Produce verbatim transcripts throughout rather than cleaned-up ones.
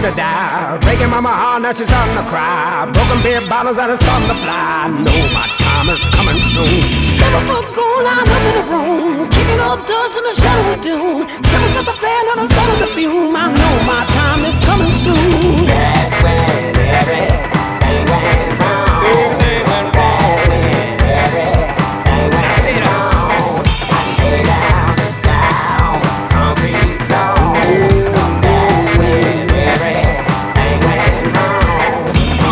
to die. Breaking mama heart, now she's starting to cry. Broken beer bottles that are starting to fly. No, my time is coming soon. Seven foot goon lined up in the room, kicking up dust in the shadow of doom. Tell me something fair, now I'm starting to fume. I know my time is coming soon. That's when everything went wrong. Everything went wrong. That's when everything went wrong. I lay down to down concrete floor. That's when everything went wrong.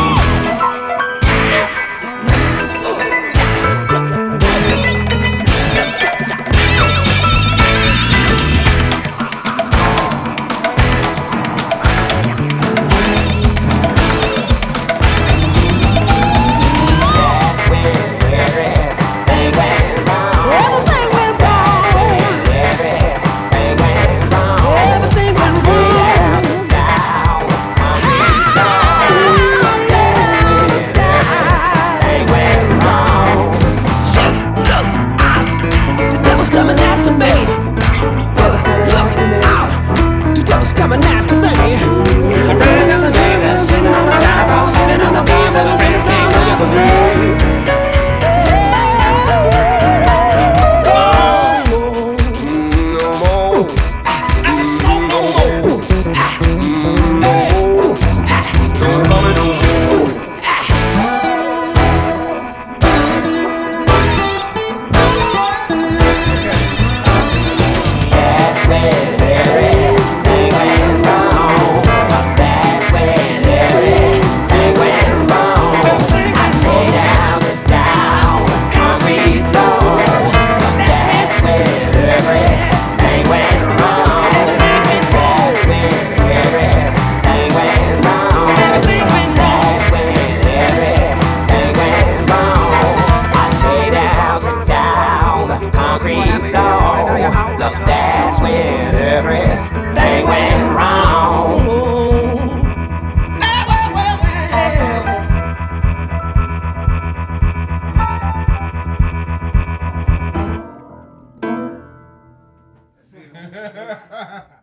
Look, that's when everything went wrong. Ha ha ha ha!